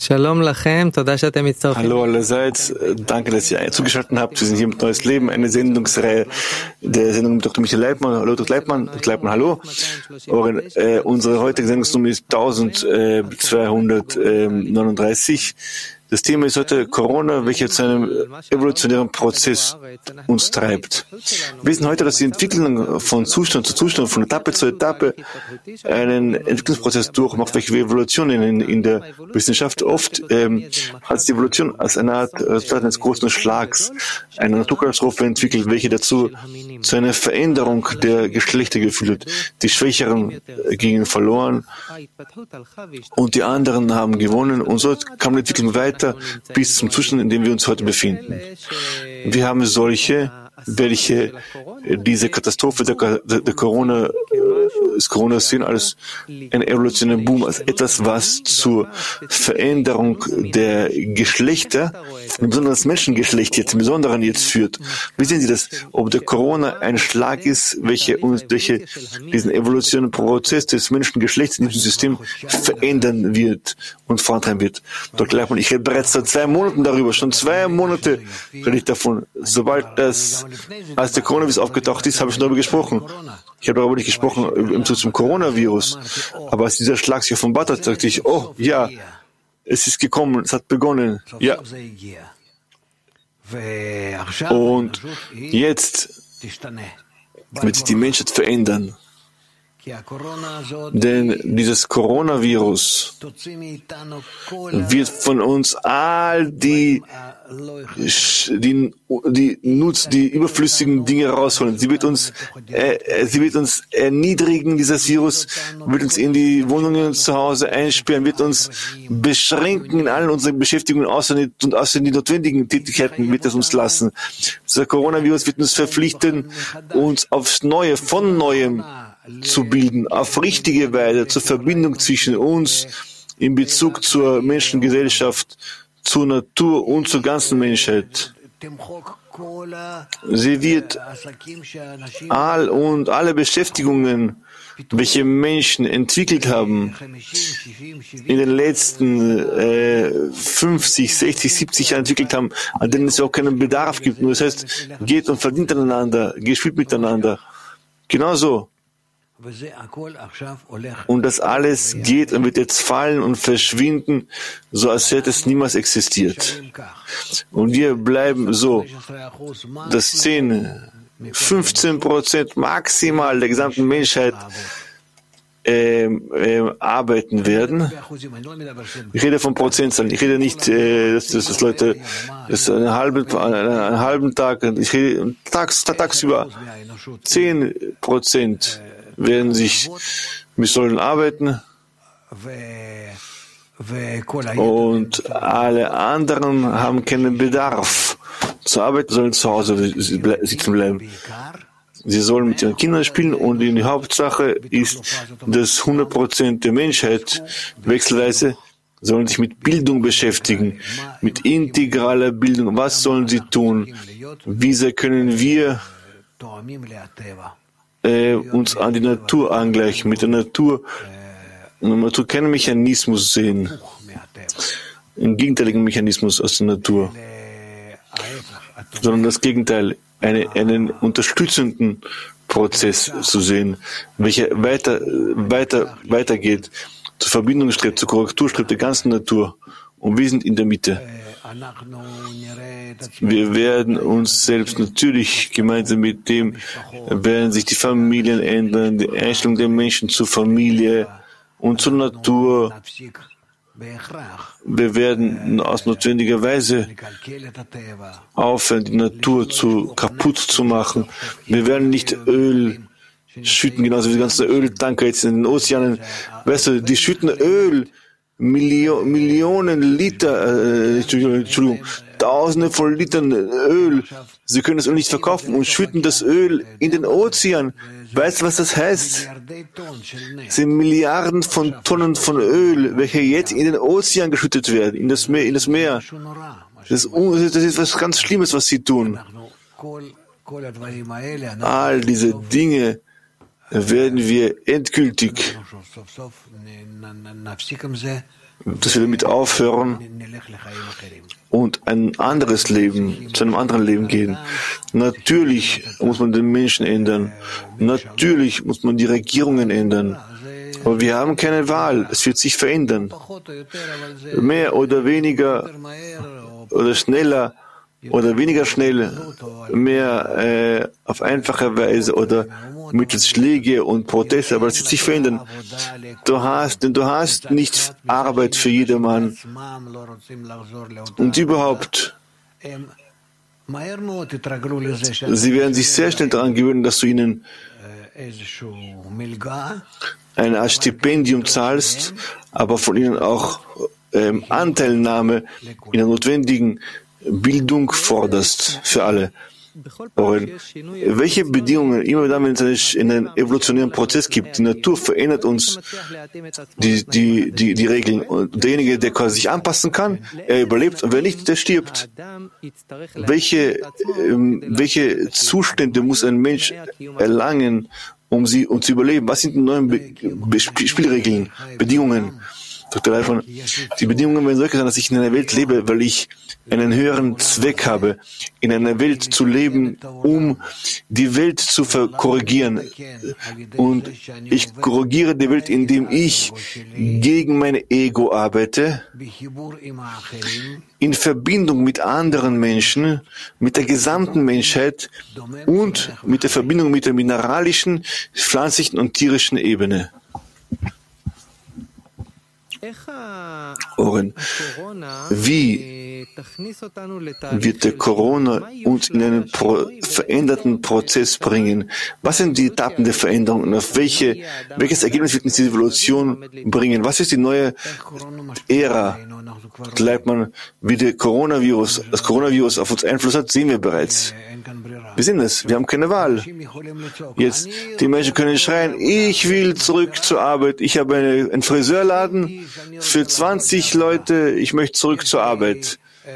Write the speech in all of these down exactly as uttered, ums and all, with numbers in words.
Shalom lachem, toda she'atem mitztorfim. Hallo allerseits, danke, dass ihr zugeschaltet habt. Wir sind hier mit Neues Leben, eine Sendungsreihe der Sendung mit Doktor Michael Leibmann. Hallo Doktor Leibmann, Doktor Leibmann, hallo. Oren, äh, unsere heutige Sendungsnummer ist eintausendzweihundertneununddreißig. Das Thema ist heute Corona, welches zu einem evolutionären Prozess uns treibt. Wir wissen heute, dass die Entwicklung von Zustand zu Zustand, von Etappe zu Etappe einen Entwicklungsprozess durchmacht, welche Evolution in, in der Wissenschaft oft ähm, hat die Evolution als eine Art Resultat eines großen Schlags eine Naturkatastrophe entwickelt, welche dazu zu einer Veränderung der Geschlechter geführt hat. Die Schwächeren gingen verloren und die anderen haben gewonnen, und so kam die Entwicklung weiter bis zum Zustand, in dem wir uns heute befinden. Wir haben solche, welche diese Katastrophe der, der, der Corona, des Corona sehen als einen evolutionären Boom, als etwas, was zur Veränderung der Geschlechter, besonders das Menschengeschlecht jetzt im Besonderen jetzt führt. Wie sehen Sie das? Ob der Corona ein Schlag ist, welche uns, welche diesen evolutionären Prozess des Menschengeschlechts in diesem System verändern wird und vorantreiben wird? Doktor Leibmann, ich rede bereits seit zwei Monaten darüber, schon zwei Monate rede ich davon. Sobald das, als der Coronavirus aufgetaucht ist, habe ich darüber gesprochen. Ich habe darüber nicht gesprochen im Bezug zum Coronavirus. Aber als dieser Schlag sich offenbart hat, sagte ich, oh ja, es ist gekommen, es hat begonnen. Ja. Und jetzt wird sich die Menschheit verändern. Denn dieses Coronavirus wird von uns all die, die, die, Nutz, die überflüssigen Dinge rausholen. Sie wird uns, äh, sie wird uns erniedrigen, dieses Virus, wird uns in die Wohnungen zu Hause einsperren, wird uns beschränken in allen unseren Beschäftigungen, außer die, und außer die notwendigen Tätigkeiten wird es uns lassen. Dieser Coronavirus wird uns verpflichten, uns aufs Neue, von Neuem zu bilden, auf richtige Weise, zur Verbindung zwischen uns in Bezug zur Menschengesellschaft, zur Natur und zur ganzen Menschheit. Sie wird all und alle Beschäftigungen, welche Menschen entwickelt haben, in den letzten äh, fünfzig, sechzig, siebzig Jahren entwickelt haben, an denen es auch keinen Bedarf gibt. Nur das heißt, geht und verdient aneinander, gespielt miteinander. Genauso. Und das alles geht und wird jetzt fallen und verschwinden, so als hätte es niemals existiert. Und wir bleiben so, dass zehn, fünfzehn Prozent maximal der gesamten Menschheit Ähm, ähm, arbeiten werden. Ich rede von Prozentzahlen. Ich rede nicht, äh, dass, dass, dass Leute dass einen, halben, einen, einen halben Tag, ich rede tags, tagsüber. Zehn Prozent werden sich, wir sollen arbeiten, und alle anderen haben keinen Bedarf zu arbeiten, sollen zu Hause sitzen bleiben. Sie sollen mit ihren Kindern spielen, und die Hauptsache ist, dass hundert Prozent der Menschheit wechselweise sollen sich mit Bildung beschäftigen, mit integraler Bildung. Was sollen sie tun? Wie sehr können wir äh, uns an die Natur angleichen, mit der Natur, und der Natur keinen Mechanismus sehen, einen gegenteiligen Mechanismus aus der Natur, sondern das Gegenteil. Eine, einen unterstützenden Prozess zu sehen, welcher weiter, weiter, weitergeht, zur Verbindung strebt, zur Korrektur strebt der ganzen Natur. Und wir sind in der Mitte. Wir werden uns selbst natürlich gemeinsam mit dem, werden sich die Familien ändern, die Einstellung der Menschen zur Familie und zur Natur. Wir werden aus notwendiger Weise aufhören, die Natur zu, kaputt zu machen. Wir werden nicht Öl schütten, genauso wie die ganzen Öltanker jetzt in den Ozeanen. Weißt du, die schütten Öl, Millio- Millionen Liter, äh, Entschuldigung, Tausende von Litern Öl. Sie können das Öl nicht verkaufen und schütten das Öl in den Ozean. Weißt du, was das heißt? Es sind Milliarden von Tonnen von Öl, welche jetzt in den Ozean geschüttet werden, in das Meer. In das Meer. Das ist, das ist was ganz Schlimmes, was sie tun. All diese Dinge werden wir endgültig dass wir damit aufhören und ein anderes Leben, zu einem anderen Leben gehen. Natürlich muss man den Menschen ändern. Natürlich muss man die Regierungen ändern. Aber wir haben keine Wahl. Es wird sich verändern. Mehr oder weniger oder schneller oder weniger schnell, mehr äh, auf einfache Weise oder mittels Schläge und Proteste, aber es wird sich verändern. Du hast, denn du hast nicht Arbeit für jedermann. Und überhaupt, sie werden sich sehr schnell daran gewöhnen, dass du ihnen eine Art Stipendium zahlst, aber von ihnen auch ähm, Anteilnahme in der notwendigen Bildung forderst für alle. Oren, welche Bedingungen, immer dann, wenn es einen evolutionären Prozess gibt, die Natur verändert uns die, die, die, die Regeln. Und derjenige, der quasi sich anpassen kann, er überlebt, und wer nicht, der stirbt. Welche, ähm, welche Zustände muss ein Mensch erlangen, um sie um zu überleben? Was sind die neuen Be Be Spielregeln, Bedingungen? Doktor Leifmann, die Bedingungen werden solche sein, dass ich in einer Welt lebe, weil ich einen höheren Zweck habe, in einer Welt zu leben, um die Welt zu korrigieren. Und ich korrigiere die Welt, indem ich gegen mein Ego arbeite, in Verbindung mit anderen Menschen, mit der gesamten Menschheit und mit der Verbindung mit der mineralischen, pflanzlichen und tierischen Ebene. Oren, wie wird der Corona uns in einen pro veränderten Prozess bringen? Was sind die Etappen der Veränderung und auf welche, welches Ergebnis wird uns diese Evolution bringen? Was ist die neue Ära? Glaubt man, wie der Coronavirus, das Coronavirus auf uns Einfluss hat, sehen wir bereits. Wir sind es. Wir haben keine Wahl. Jetzt, die Menschen können schreien, ich will zurück zur Arbeit. Ich habe eine, einen Friseurladen für zwanzig Leute. Ich möchte zurück zur Arbeit.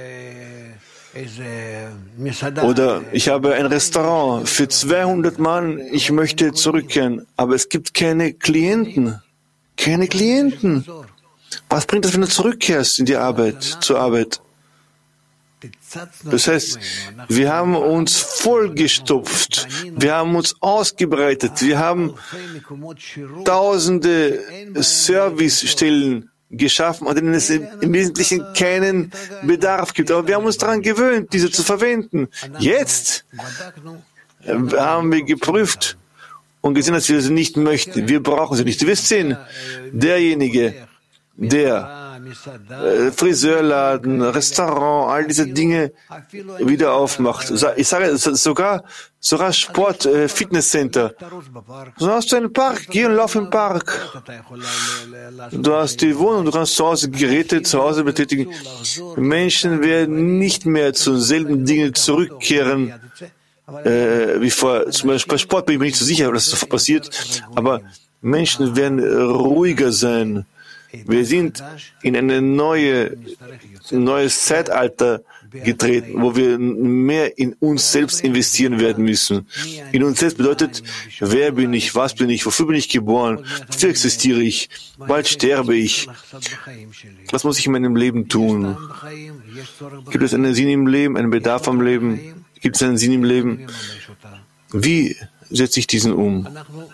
Oder ich habe ein Restaurant für zweihundert Mann. Ich möchte zurückkehren. Aber es gibt keine Klienten. Keine Klienten. Was bringt das, wenn du zurückkehrst in die Arbeit, zur Arbeit? Das heißt, wir haben uns vollgestopft, wir haben uns ausgebreitet, wir haben tausende Servicestellen geschaffen, an denen es im Wesentlichen keinen Bedarf gibt. Aber wir haben uns daran gewöhnt, diese zu verwenden. Jetzt haben wir geprüft und gesehen, dass wir sie nicht möchten. Wir brauchen sie nicht. Du wirst sehen, derjenige, der äh, Friseurladen, Restaurant, all diese Dinge wieder aufmacht. Ich sage sogar, sogar Sport, äh, Fitnesscenter. Du hast einen Park, geh und lauf im Park. Du hast die Wohnung, du kannst zu Hause Geräte zu Hause betätigen. Menschen werden nicht mehr zu selben Dingen zurückkehren, äh, wie vor. Zum Beispiel bei Sport bin ich mir nicht so sicher, dass das so passiert, aber Menschen werden ruhiger sein. Wir sind in eine neue, ein neues Zeitalter getreten, wo wir mehr in uns selbst investieren werden müssen. In uns selbst bedeutet, wer bin ich, was bin ich, wofür bin ich geboren, wofür existiere ich, bald sterbe ich. Was muss ich in meinem Leben tun? Gibt es einen Sinn im Leben, einen Bedarf am Leben? Gibt es einen Sinn im Leben? Wie setze ich diesen um?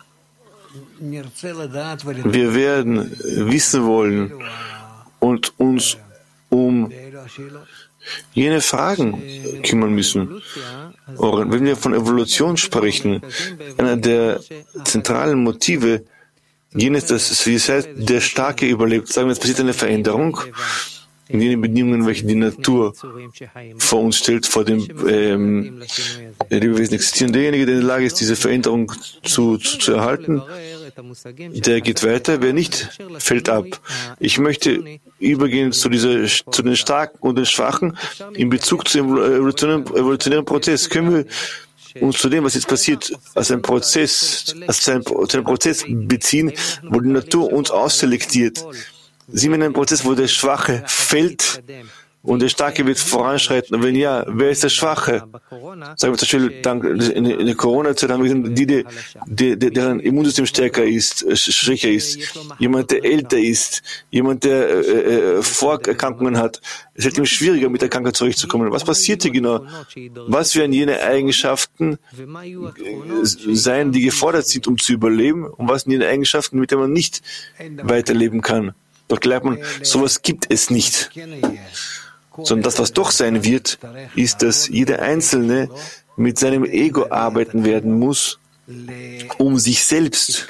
Wir werden wissen wollen und uns um jene Fragen kümmern müssen. Und wenn wir von Evolution sprechen, einer der zentralen Motive, jenes, das, wie es heißt, der Starke überlebt. Sagen wir, es passiert eine Veränderung in den Bedingungen, welche die Natur vor uns stellt, vor dem ähm, Lebewesen existieren. Derjenige, der in der Lage ist, diese Veränderung zu, zu, zu erhalten, der geht weiter, wer nicht, fällt ab. Ich möchte übergehen zu, dieser, zu den Starken und den Schwachen in Bezug zum evolutionären, evolutionären Prozess. Können wir uns zu dem, was jetzt passiert, als ein Prozess, als ein, als einen Prozess beziehen, wo die Natur uns ausselektiert? Sind wir in einem Prozess, wo der Schwache fällt und der Starke wird voranschreiten. Und wenn ja, wer ist der Schwache? Sagen wir zum Beispiel, dank, in, in der Corona-Zeit haben wir gesehen, die, die, die, die, deren Immunsystem stärker ist, schwächer ist. Jemand, der älter ist, jemand, der äh, Vorerkrankungen hat. Es ist ihm schwieriger, mit der Krankheit zurechtzukommen. Was passiert hier genau? Was werden jene Eigenschaften sein, die gefordert sind, um zu überleben? Und was sind jene Eigenschaften, mit denen man nicht weiterleben kann? Doch glaubt man, sowas gibt es nicht. Sondern das, was doch sein wird, ist, dass jeder Einzelne mit seinem Ego arbeiten werden muss, um sich selbst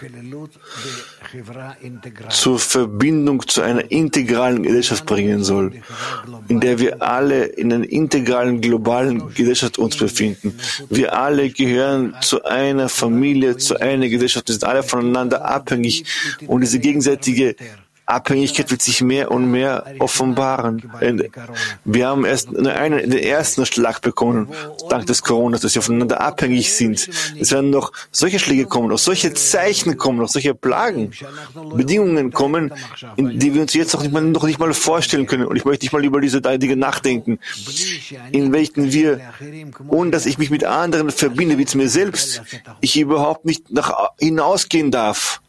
zur Verbindung zu einer integralen Gesellschaft bringen soll, in der wir alle in einer integralen, globalen Gesellschaft uns befinden. Wir alle gehören zu einer Familie, zu einer Gesellschaft, wir sind alle voneinander abhängig und diese gegenseitige Abhängigkeit wird sich mehr und mehr offenbaren. Wir haben erst einen, den ersten Schlag bekommen, dank des Corona, dass wir voneinander abhängig sind. Es werden noch solche Schläge kommen, noch solche Zeichen kommen, noch solche Plagen, Bedingungen kommen, in die wir uns jetzt noch nicht mal, noch nicht mal vorstellen können. Und ich möchte nicht mal über diese Dinge nachdenken, in welchen wir, ohne dass ich mich mit anderen verbinde, wie zu mir selbst, ich überhaupt nicht nach hinausgehen darf.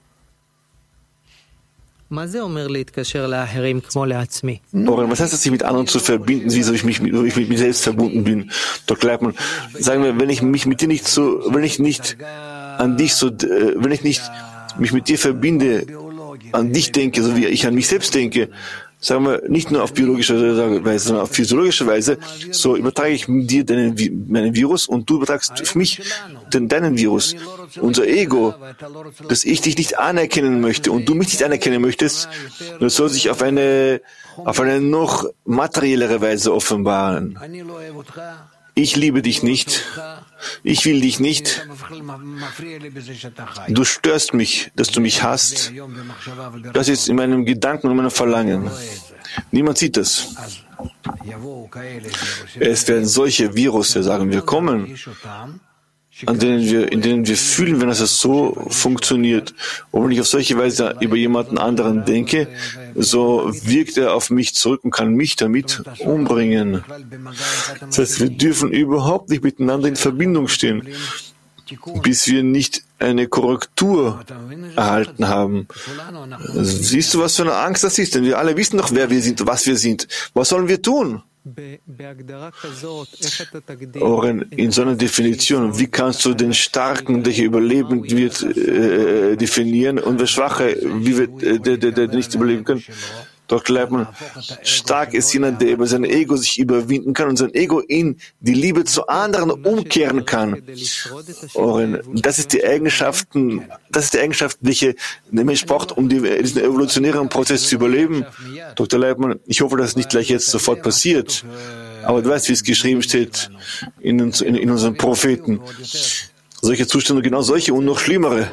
Was heißt das, sich mit anderen zu verbinden, wie so ich mich, wie ich mit mir selbst verbunden bin? Doch glaubt man, sagen wir, wenn ich mich mit dir nicht so, wenn ich nicht an dich so, wenn ich nicht mich mit dir verbinde, an dich denke, so wie ich an mich selbst denke, sagen wir, nicht nur auf biologische Weise, sondern auf physiologische Weise, so übertrage ich dir deinen, meinen Virus und du übertragst für mich den, deinen Virus. Unser Ego, dass ich dich nicht anerkennen möchte und du mich nicht anerkennen möchtest, das soll sich auf eine, auf eine noch materiellere Weise offenbaren. Ich liebe dich nicht. Ich will dich nicht. Du störst mich, dass du mich hasst. Das ist in meinem Gedanken und meinem Verlangen. Niemand sieht das. Es werden solche Virus, sagen wir, kommen, an denen wir, in denen wir fühlen, wenn es so funktioniert. Und wenn ich auf solche Weise über jemanden anderen denke, so wirkt er auf mich zurück und kann mich damit umbringen. Das heißt, wir dürfen überhaupt nicht miteinander in Verbindung stehen, bis wir nicht eine Korrektur erhalten haben. Siehst du, was für eine Angst das ist? Denn wir alle wissen doch, wer wir sind, was wir sind. Was sollen wir tun? Oren, in so einer Definition, wie kannst du den Starken, der hier überlebend wird, äh, definieren und der Schwache, wie wird, äh, der, der, der nicht überleben kann? Doch glaubt man, stark ist jener, der über sein Ego sich überwinden kann und sein Ego in die Liebe zu anderen umkehren kann. Oren, das ist die Eigenschaften, das ist die Eigenschaft, welche der Mensch braucht, um die, diesen evolutionären Prozess zu überleben. Doktor Leibmann, ich hoffe, dass es nicht gleich jetzt sofort passiert. Aber du weißt, wie es geschrieben steht in, in, in unseren Propheten. Solche Zustände, genau solche und noch schlimmere.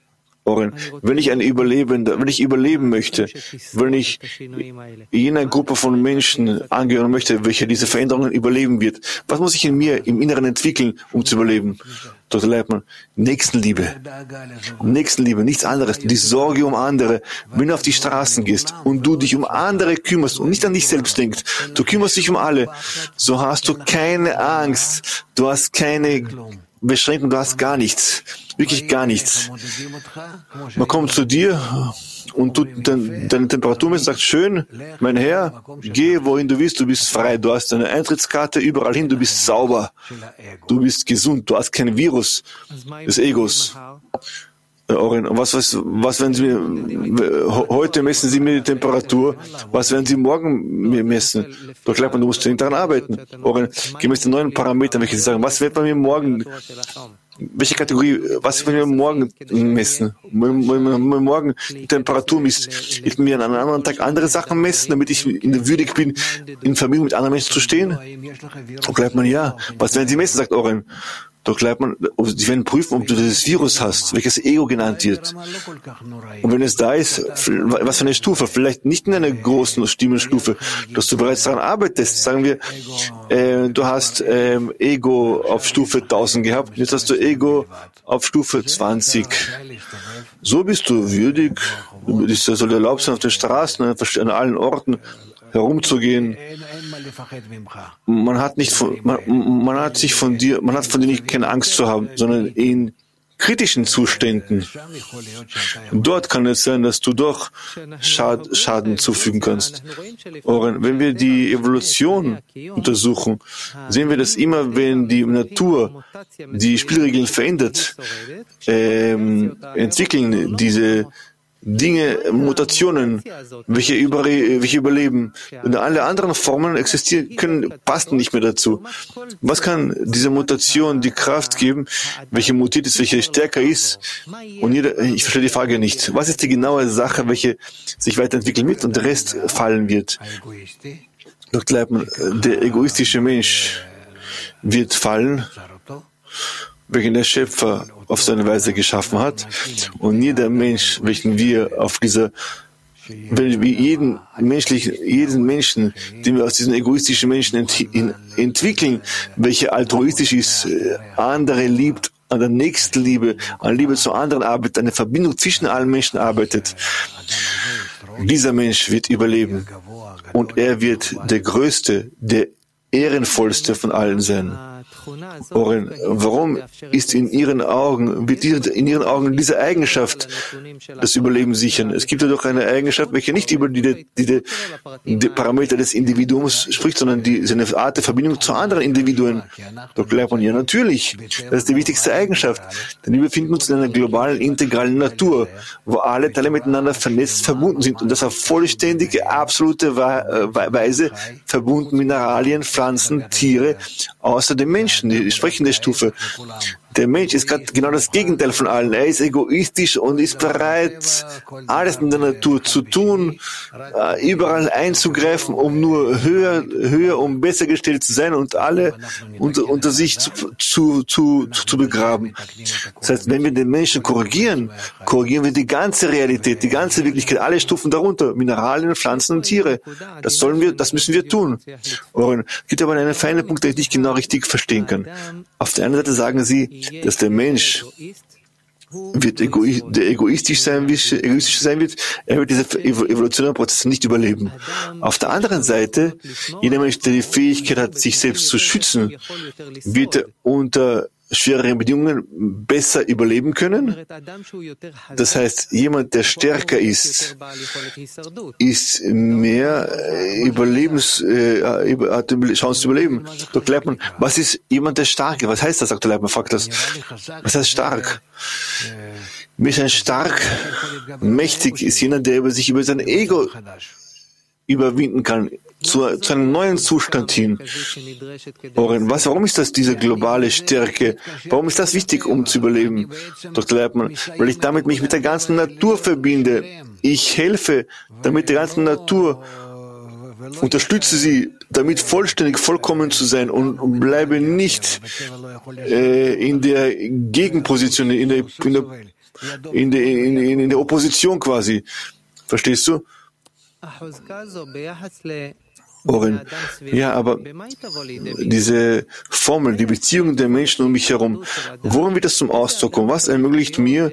Wenn ich ein Überlebender, wenn ich überleben möchte, wenn ich jener Gruppe von Menschen angehören möchte, welche diese Veränderungen überleben wird, was muss ich in mir im Inneren entwickeln, um zu überleben? Doktor Leibmann, Nächstenliebe. Nächstenliebe, nichts anderes. Die Sorge um andere. Wenn du auf die Straßen gehst und du dich um andere kümmerst und nicht an dich selbst denkst, du kümmerst dich um alle, so hast du keine Angst, du hast keine Beschränkung, du hast gar nichts. Wirklich gar nichts. Man kommt zu dir und tut deine Temperatur messen und sagt, schön, mein Herr, geh, wohin du willst, du bist frei, du hast eine Eintrittskarte überall hin, du bist sauber, du bist gesund, du hast kein Virus des Egos. Oren, was, was, was werden Sie mir, heute messen Sie mir die Temperatur, was werden Sie morgen mir messen? Doch glaubt man, du musst daran arbeiten. Oren, gemäß den neuen Parametern, welche Sie sagen, was wird man mir morgen, welche Kategorie, was wird man mir morgen messen? Wenn man morgen die Temperatur misst, wird mir an einem anderen Tag andere Sachen messen, damit ich würdig bin, in Verbindung mit anderen Menschen zu stehen? Doch glaubt man, ja, was werden Sie messen, sagt Oren. Doch glaubt man, sie werden prüfen, ob du dieses Virus hast, welches Ego genannt wird. Und wenn es da ist, was für eine Stufe, vielleicht nicht in einer großen Stimmenstufe, dass du bereits daran arbeitest. Sagen wir, äh, du hast äh, Ego auf Stufe tausend gehabt, jetzt hast du Ego auf Stufe zwanzig. So bist du würdig, es soll erlaubt sein, auf den Straßen, an allen Orten herumzugehen, man hat nicht von, man, man hat sich von dir, man hat von dir nicht keine Angst zu haben, sondern in kritischen Zuständen. Dort kann es sein, dass du doch Schad, Schaden zufügen kannst. Oren, wenn wir die Evolution untersuchen, sehen wir, dass immer, wenn die Natur die Spielregeln verändert, ähm, entwickeln diese Dinge, Mutationen, welche, über, welche überleben. Und alle anderen Formen existieren, können, passen nicht mehr dazu. Was kann diese Mutation die Kraft geben, welche mutiert ist, welche stärker ist? Und jeder, ich verstehe die Frage nicht. Was ist die genaue Sache, welche sich weiterentwickeln wird und der Rest fallen wird? Doktor Leibman, der egoistische Mensch wird fallen, welchen der Schöpfer auf seine Weise geschaffen hat. Und jeder Mensch, welchen wir auf dieser, wenn wir jeden menschlichen, jeden Menschen, den wir aus diesen egoistischen Menschen ent, in, entwickeln, welcher altruistisch ist, andere liebt, an der Nächstenliebe, an Liebe zu anderen arbeitet, eine Verbindung zwischen allen Menschen arbeitet, dieser Mensch wird überleben. Und er wird der Größte, der Ehrenvollste von allen sein. Oren, warum ist in Ihren Augen, wird in Ihren Augen diese Eigenschaft das Überleben sichern? Es gibt ja doch eine Eigenschaft, welche nicht über die, die, die Parameter des Individuums spricht, sondern die, seine Art der Verbindung zu anderen Individuen. Doktor Leibman, ja natürlich, das ist die wichtigste Eigenschaft, denn wir befinden uns in einer globalen, integralen Natur, wo alle Teile miteinander vernetzt, verbunden sind und das auf vollständige, absolute Weise verbunden, Mineralien, Pflanzen, Tiere, außer dem Menschen, die sprechende Stufe. Der Mensch ist gerade genau das Gegenteil von allen. Er ist egoistisch und ist bereit, alles in der Natur zu tun, überall einzugreifen, um nur höher, höher, um besser gestellt zu sein und alle unter, unter sich zu, zu, zu, zu begraben. Das heißt, wenn wir den Menschen korrigieren, korrigieren wir die ganze Realität, die ganze Wirklichkeit, alle Stufen darunter, Mineralien, Pflanzen und Tiere. Das sollen wir, das müssen wir tun. Und es gibt aber einen feinen Punkt, den ich nicht genau richtig verstehen kann. Auf der einen Seite sagen Sie, dass der Mensch wird egoistisch, der egoistisch sein, egoistisch sein wird, er wird diese evolutionären Prozesse nicht überleben. Auf der anderen Seite, jeder Mensch, der die Fähigkeit hat, sich selbst zu schützen, wird unter schwereren Bedingungen besser überleben können. Das heißt, jemand, der stärker ist, ist mehr Überlebens, äh, hat die Chance zu überleben. Doktor Leibman, was ist jemand, der stark ist? Was heißt das, Doktor Leibman? Fragt das. Was heißt stark? Mir ist ein stark, mächtig ist jener, der über sich über sein Ego überwinden kann, zu, zu einem neuen Zustand hin. Oren, was, warum ist das diese globale Stärke? Warum ist das wichtig, um zu überleben? Doktor Leibman, weil ich damit mich mit der ganzen Natur verbinde. Ich helfe, damit der ganzen Natur, unterstütze sie, damit vollständig, vollkommen zu sein und, und bleibe nicht äh, in der Gegenposition, in der, in der, in der, in, in, in der Opposition quasi. Verstehst du? Oren, ja, aber diese Formel, die Beziehung der Menschen um mich herum, worin wird das zum Ausdruck kommen? Was ermöglicht mir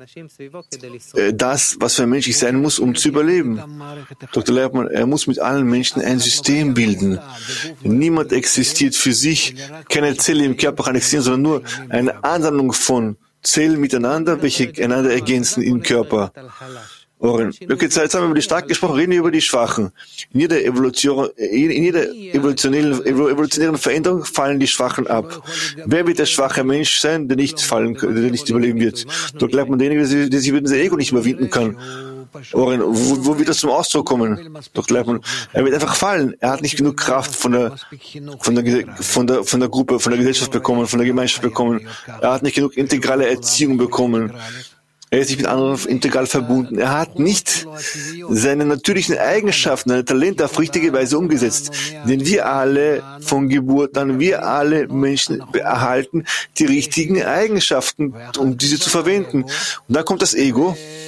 das, was für ein Mensch ich sein muss, um zu überleben? Doktor Leibman, er muss mit allen Menschen ein System bilden. Niemand existiert für sich, keine Zelle im Körper kann existieren, sondern nur eine Ansammlung von Zellen miteinander, welche einander ergänzen im Körper. Oren, okay, jetzt haben wir über die Starken gesprochen, reden wir über die Schwachen. In jeder Evolution, in jeder evolutionären, evolutionären Veränderung fallen die Schwachen ab. Wer wird der schwache Mensch sein, der nicht fallen, der nicht überleben wird? Dort bleibt man derjenige, der sich über sein Ego nicht überwinden kann. Oren, wo, wo wird das zum Ausdruck kommen? Dort bleibt man, er wird einfach fallen. Er hat nicht genug Kraft von der, von der, von der, von der Gruppe, von der Gesellschaft bekommen, von der Gemeinschaft bekommen. Er hat nicht genug integrale Erziehung bekommen. Er ist nicht mit anderen integral verbunden. Er hat nicht seine natürlichen Eigenschaften, seine Talente auf richtige Weise umgesetzt. Denn wir alle von Geburt an, wir alle Menschen erhalten die richtigen Eigenschaften, um diese zu verwenden. Und dann kommt das Ego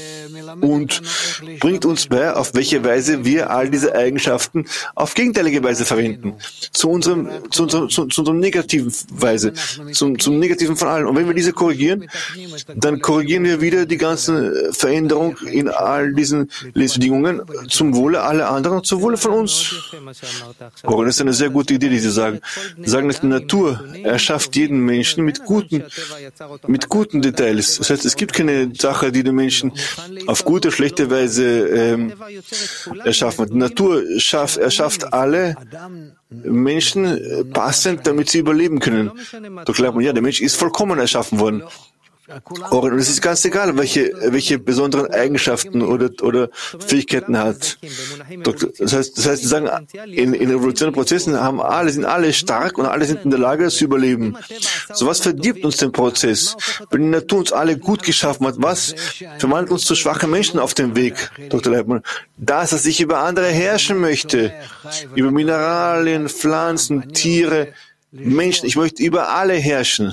und bringt uns bei, auf welche Weise wir all diese Eigenschaften auf gegenteilige Weise verwenden. Zu unserem, zu unserem, zu, zu unserem negativen Weise, zum, zum Negativen von allen. Und wenn wir diese korrigieren, dann korrigieren wir wieder die ganze Veränderung in all diesen Lebensbedingungen zum Wohle aller anderen und zum Wohle von uns. Oh, das ist eine sehr gute Idee, die Sie sagen. Sie sagen, dass die Natur erschafft jeden Menschen mit guten, mit guten Details. Das heißt, es gibt keine Sache, die den Menschen auf gute, schlechte Weise ähm, erschaffen hat. Die Natur schafft, erschafft alle Menschen passend, damit sie überleben können. Da glaubt man, ja, der Mensch ist vollkommen erschaffen worden. Und es ist ganz egal, welche, welche besonderen Eigenschaften oder, oder Fähigkeiten er hat. Das heißt, das heißt, sie sagen, in, in evolutionären Prozessen haben alle, sind alle stark und alle sind in der Lage zu überleben. So was verdirbt uns den Prozess. Wenn die Natur uns alle gut geschaffen hat, was verwandelt uns zu schwachen Menschen auf dem Weg, Doktor Leibmann? Dass er sich über andere herrschen möchte. Über Mineralien, Pflanzen, Tiere, Menschen. Ich möchte über alle herrschen.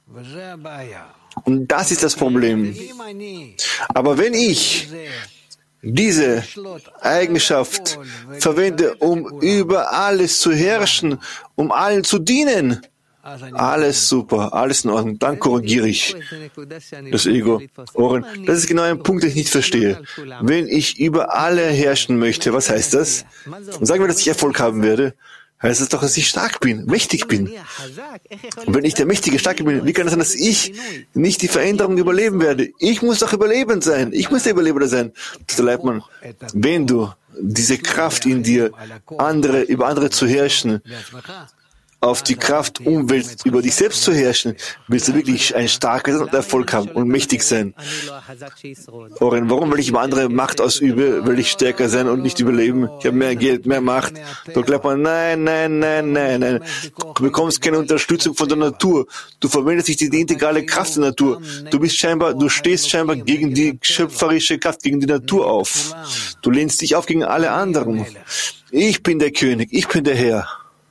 Und das ist das Problem. Aber wenn ich diese Eigenschaft verwende, um über alles zu herrschen, um allen zu dienen, alles super, alles in Ordnung, dann korrigiere ich das Ego. Oren, das ist genau ein Punkt, den ich nicht verstehe. Wenn ich über alle herrschen möchte, was heißt das? Und sagen wir, dass ich Erfolg haben werde, heißt es doch, dass ich stark bin, mächtig bin. Und wenn ich der mächtige, starke bin, wie kann es sein, dass ich nicht die Veränderung überleben werde? Ich muss doch überlebend sein. Ich muss der Überlebender sein. Doktor Leibmann, wenn du diese Kraft in dir, andere, über andere zu herrschen, auf die Kraft umwälzt, über dich selbst zu herrschen, willst du wirklich ein starkes und Erfolg haben und mächtig sein. Oren, warum will ich über andere Macht ausüben? Will ich stärker sein und nicht überleben? Ich habe mehr Geld, mehr Macht. Du glaubst man, nein, nein, nein, nein, nein. Du bekommst keine Unterstützung von der Natur. Du verwendest nicht die, die integrale Kraft der Natur. Du bist scheinbar, du stehst scheinbar gegen die schöpferische Kraft, gegen die Natur auf. Du lehnst dich auf gegen alle anderen. Ich bin der König, ich bin der Herr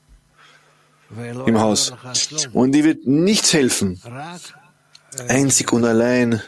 im Haus. Und die wird nichts helfen, einzig und allein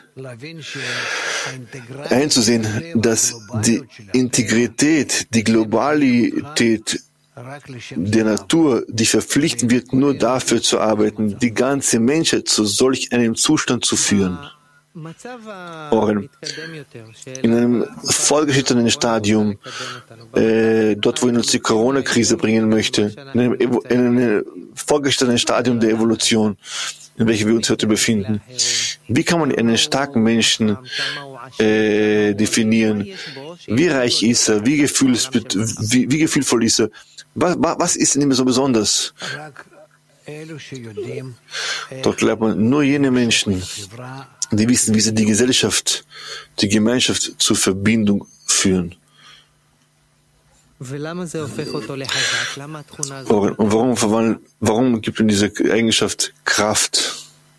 einzusehen, dass die Integrität, die Globalität der Natur dich verpflichten wird, nur dafür zu arbeiten, die ganze Menschheit zu solch einem Zustand zu führen. Oren, in einem fortgeschrittenen Stadium, äh, dort, wohin uns die Corona-Krise bringen möchte, in einem, in einem fortgeschrittenen Stadium der Evolution, in welchem wir uns heute befinden. Wie kann man einen starken Menschen äh, definieren? Wie reich ist er? Wie, gefühls, wie, wie gefühlvoll ist er? Was, was ist in ihm so besonders? Dort glaubt man, nur jene Menschen, die wissen, wie sie die Gesellschaft, die Gemeinschaft zur Verbindung führen. Und warum, verwandelt, warum gibt ihm diese Eigenschaft Kraft?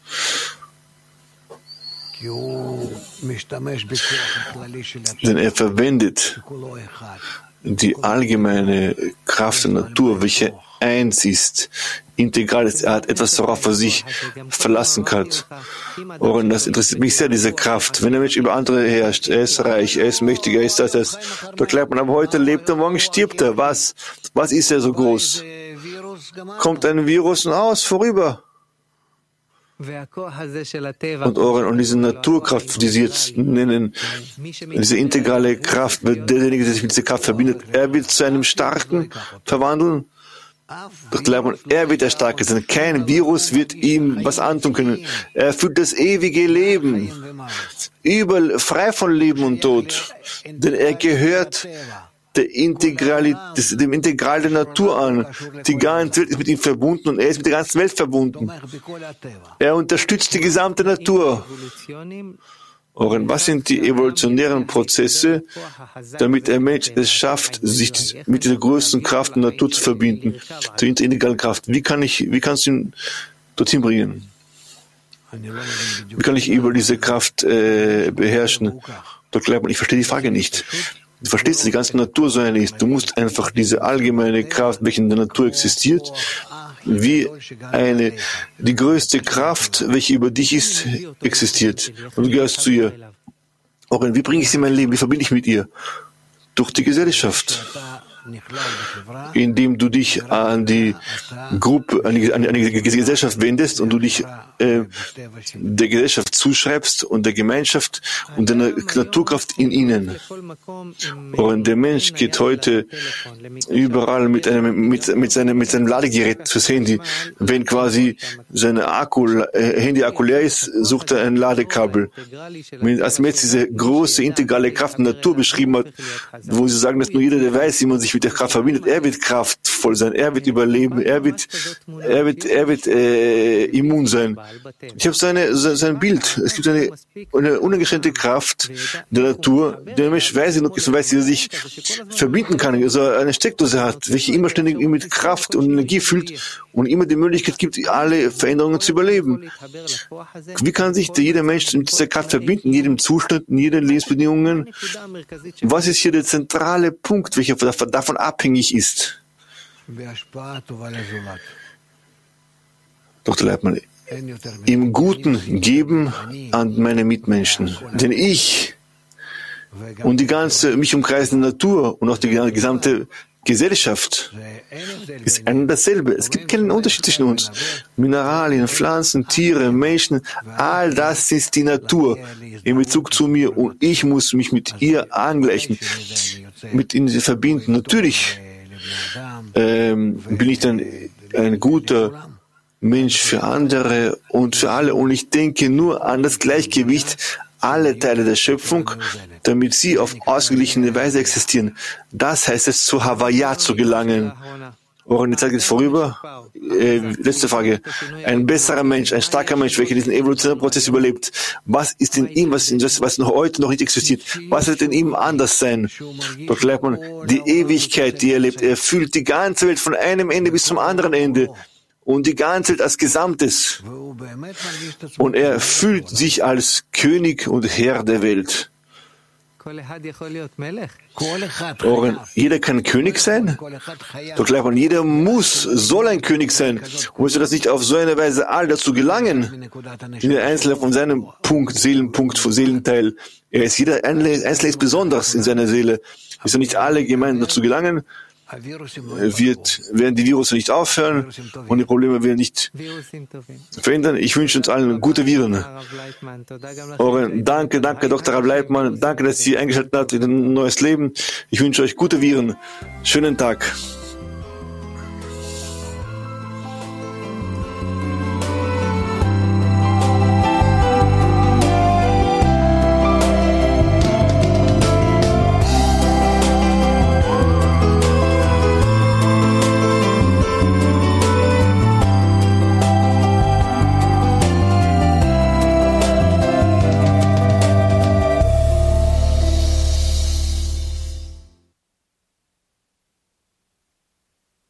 Denn er verwendet die allgemeine Kraft der Natur, welche eins ist, integral ist. Er hat etwas, worauf er sich verlassen kann. Und das interessiert mich sehr, diese Kraft. Wenn der Mensch über andere herrscht, er ist reich, er ist mächtig, er ist das, das. Da glaubt man, aber heute lebt er, morgen stirbt er. Was? Was ist er so groß? Kommt ein Virus und aus, vorüber. Und Oren, und diese Naturkraft, die Sie jetzt nennen, diese integrale Kraft, derjenige, der sich mit dieser Kraft verbindet, er wird zu einem Starken verwandeln. Doch glauben, er wird der Starke sein. Kein Virus wird ihm was antun können. Er fühlt das ewige Leben, überall frei von Leben und Tod. Denn er gehört der Integrali, des, dem Integral der Natur an. Die ganze Welt ist mit ihm verbunden und er ist mit der ganzen Welt verbunden. Er unterstützt die gesamte Natur. Und was sind die evolutionären Prozesse, damit ein Mensch es schafft, sich mit dieser größten Kraft der Natur zu verbinden, zur integralen Kraft? Wie kann ich, wie kannst du ihn dorthin bringen? Wie kann ich über diese Kraft äh, beherrschen? Dort glaubt man, ich verstehe die Frage nicht. Du verstehst, dass die ganze Natur so eine ist. Du musst einfach diese allgemeine Kraft, welche in der Natur existiert, wie eine, die größte Kraft, welche über dich ist, existiert. Und du gehörst zu ihr. Oren, wie bringe ich sie in mein Leben? Wie verbinde ich mit ihr? Durch die Gesellschaft. Indem du dich an die Gruppe, an die, an die Gesellschaft wendest und du dich äh, der Gesellschaft zuschreibst und der Gemeinschaft und der Naturkraft in ihnen. Und der Mensch geht heute überall mit einem, mit, mit seinem, mit seinem Ladegerät fürs Handy. Wenn quasi sein Akku, äh, Handy-Akku leer ist, sucht er ein Ladekabel. Als man jetzt diese große integrale Kraft der Natur beschrieben hat, wo sie sagen, dass nur jeder, der weiß, wie man sich mit der Kraft verbindet, er wird kraftvoll sein, er wird überleben, er wird, er wird, er wird äh, immun sein. Ich habe so, eine, so, so ein Bild. Es gibt eine, eine uneingeschränkte Kraft der Natur, der Mensch weiß genug ist und weiß, wie er sich verbinden kann, also eine Steckdose hat, welche immer ständig mit Kraft und Energie füllt und immer die Möglichkeit gibt, alle Veränderungen zu überleben. Wie kann sich jeder Mensch mit dieser Kraft verbinden, in jedem Zustand, in jeden Lebensbedingungen? Was ist hier der zentrale Punkt, welcher davon abhängig ist? Doktor Leibmann, im Guten geben an meine Mitmenschen. Denn ich und die ganze mich umkreisende Natur und auch die gesamte Gesellschaft ist ein und dasselbe. Es gibt keinen Unterschied zwischen uns. Mineralien, Pflanzen, Tiere, Menschen, all das ist die Natur in Bezug zu mir und ich muss mich mit ihr angleichen, mit ihnen verbinden. Natürlich ähm, bin ich dann ein guter Mensch für andere und für alle und ich denke nur an das Gleichgewicht alle Teile der Schöpfung, damit sie auf ausgeglichene Weise existieren. Das heißt es, zu Havaya zu gelangen. Und die Zeit geht vorüber. Äh, letzte Frage. Ein besserer Mensch, ein starker Mensch, welcher diesen evolutionären Prozess überlebt. Was ist in ihm, was, was noch heute noch nicht existiert? Was wird in ihm anders sein? Doktor Leibmann, die Ewigkeit, die er lebt. Er fühlt die ganze Welt von einem Ende bis zum anderen Ende. Und die ganze Welt als Gesamtes. Und er fühlt sich als König und Herr der Welt. Oren, jeder kann König sein? Doch gleich mal, jeder muss, soll ein König sein. Muss er das nicht auf so eine Weise all dazu gelangen? Jeder Einzelne von seinem Punkt, Seelenpunkt, Seelenteil. Er ist, jeder Einzelne ist besonders in seiner Seele. Ist er nicht alle gemeint dazu gelangen? Wird, werden die Virus nicht aufhören und die Probleme werden nicht verändern. Ich wünsche uns allen gute Viren. Oren, danke, danke, Doktor Rav Leibmann. Danke, dass Sie eingeschaltet habt in ein neues Leben. Ich wünsche euch gute Viren. Schönen Tag.